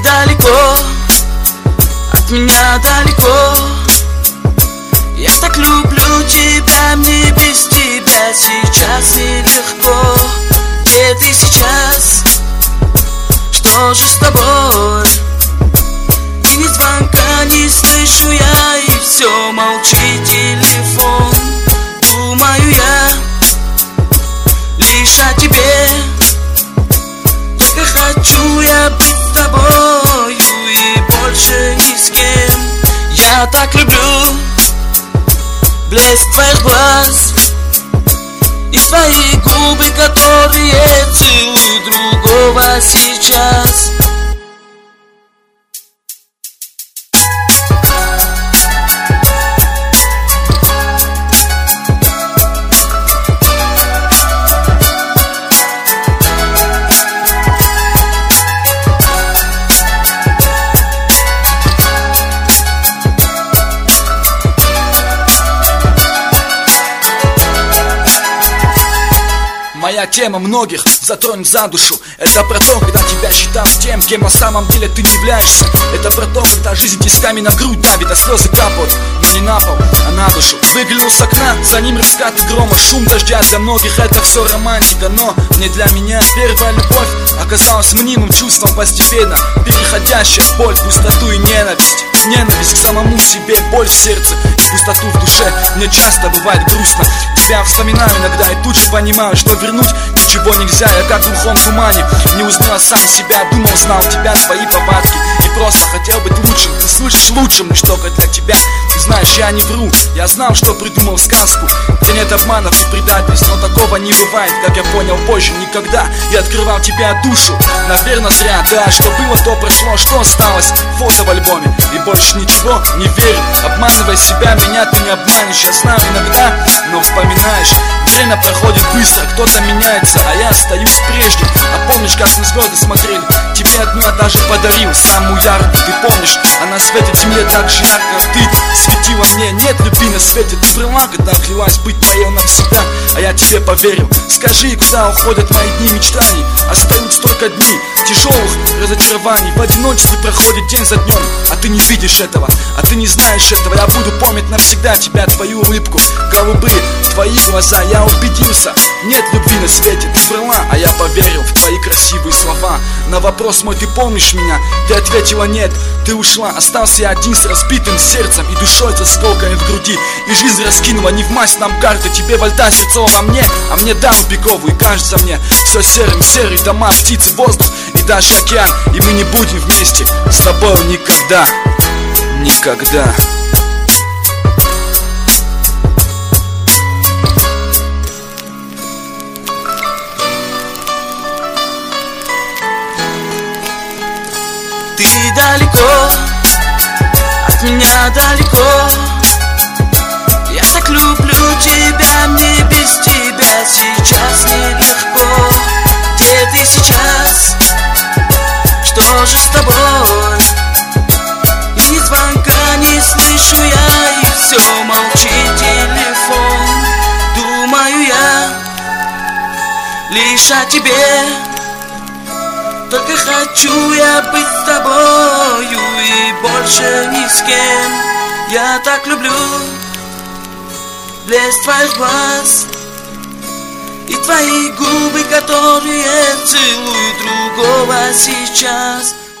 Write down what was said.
далеко, от меня далеко. Я так люблю тебя, мне без тебя сейчас нелегко. Где ты сейчас? Что же с тобой? И ни звонка не слышу я, и все молчит телефон. Думаю я лишь о тебе, только хочу я быть с тобою и больше ни с кем. Я так люблю блеск твоих глаз и твои губы, которые целуют другого сейчас. Моя тема многих затронет за душу. Это про то, когда тебя считают тем, кем на самом деле ты не являешься. Это про то, когда жизнь тисками на грудь давит, а слезы капают, но не на пол, а на душу. Выглянул с окна, за ним раскаты грома, шум дождя. Для многих это все романтика, но не для меня. Первая любовь оказалась мнимым чувством, постепенно переходящая в боль, пустоту и ненависть. Ненависть к самому себе, боль в сердце и пустоту в душе. Мне часто бывает грустно, тебя вспоминаю иногда и тут же понимаю, что вернуть ничего нельзя. Я как в глухом тумане, не узнал сам себя. Думал, знал тебя, твои повадки, и просто хотел быть лучшим. Ты слышишь лучшим, лишь только для тебя. Ты знаешь, я не вру, я знал, что придумал сказку, где нет обманов и предательств. Но такого не бывает, как я понял позже, никогда. Я открывал тебя душу, наверное зря. Да, что было, то прошло, что осталось фото в альбоме. И больше ничего не верю, обманывая себя, меня ты не обманешь. Я знаю иногда, но вспоминаешь, время проходит быстро, кто-то меняется, а я остаюсь прежним. А помнишь, как на звезды смотрели? Тебе одну я даже подарил, самую яркую, ты помнишь? Она светит земле так же ярко, как ты светила мне. Нет любви на свете, ты врала, когда клялась быть моей навсегда, а я тебе поверил. Скажи, куда уходят мои дни мечтаний? Остаются только дни тяжелых разочарований. В одиночестве проходит день за днем, а ты не видишь этого, а ты не знаешь этого. Я буду помнить навсегда тебя, твою улыбку, голубые твои глаза. Я убедился, нет любви на свете, ты врала, а я поверил в твои красивые слова. На вопрос мой, ты помнишь меня? Ты ответила нет, ты ушла. Остался я один с разбитым сердцем и душой с осколками в груди. И жизнь раскинула не в масть нам карты, тебе во льда Сердцова, а мне даму беговую. И кажется мне все серым, серые дома, птицы, воздух и даже океан. И мы не будем вместе с тобой никогда, никогда. Ты далеко, от меня далеко. Я так люблю тебя, мне без тебя сейчас нелегко. Где ты сейчас? Что же с тобой? И ни звонка не слышу я, и все молчит телефон. Думаю я лишь о тебе, только хочу я быть с тобою и больше ни с кем. Я так люблю блеск твоих глаз и твои губы, которые целуют другого сейчас.